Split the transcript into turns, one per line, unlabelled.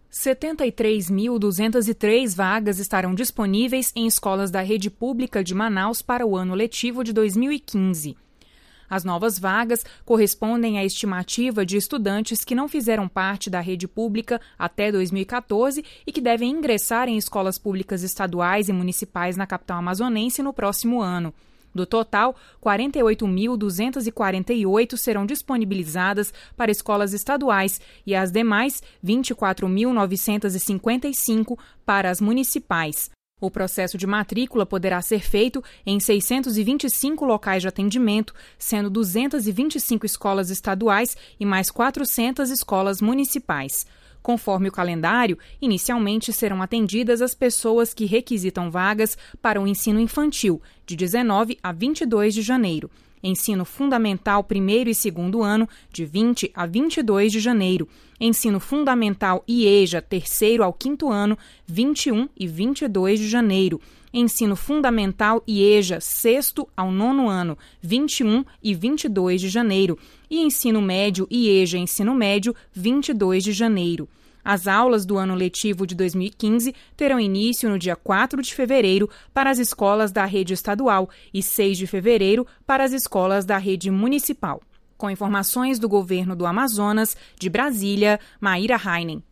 73.203 vagas estarão disponíveis em escolas da rede pública de Manaus para o ano letivo de 2015. As novas vagas correspondem à estimativa de estudantes que não fizeram parte da rede pública até 2014 e que devem ingressar em escolas públicas estaduais e municipais na capital amazonense no próximo ano. Do total, 48.248 serão disponibilizadas para escolas estaduais e as demais, 24.955, para as municipais. O processo de matrícula poderá ser feito em 625 locais de atendimento, sendo 225 escolas estaduais e mais 400 escolas municipais. Conforme o calendário, inicialmente serão atendidas as pessoas que requisitam vagas para o ensino infantil, de 19 a 22 de janeiro. Ensino fundamental primeiro e segundo ano, de 20 a 22 de janeiro. Ensino fundamental e EJA terceiro ao quinto ano, 21 e 22 de janeiro. Ensino fundamental e EJA sexto ao nono ano, 21 e 22 de janeiro. E ensino médio e EJA ensino médio, 22 de janeiro. As aulas do ano letivo de 2015 terão início no dia 4 de fevereiro para as escolas da rede estadual e 6 de fevereiro para as escolas da rede municipal. Com informações do governo do Amazonas, de Brasília, Maíra Heinen.